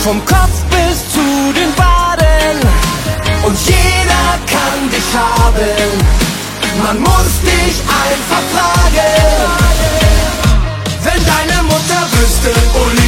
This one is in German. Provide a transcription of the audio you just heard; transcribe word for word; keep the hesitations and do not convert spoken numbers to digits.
vom Kopf bis zu den Waden. Und jeder kann dich haben, man muss dich einfach fragen. Wenn deine Mutter wüsste, oh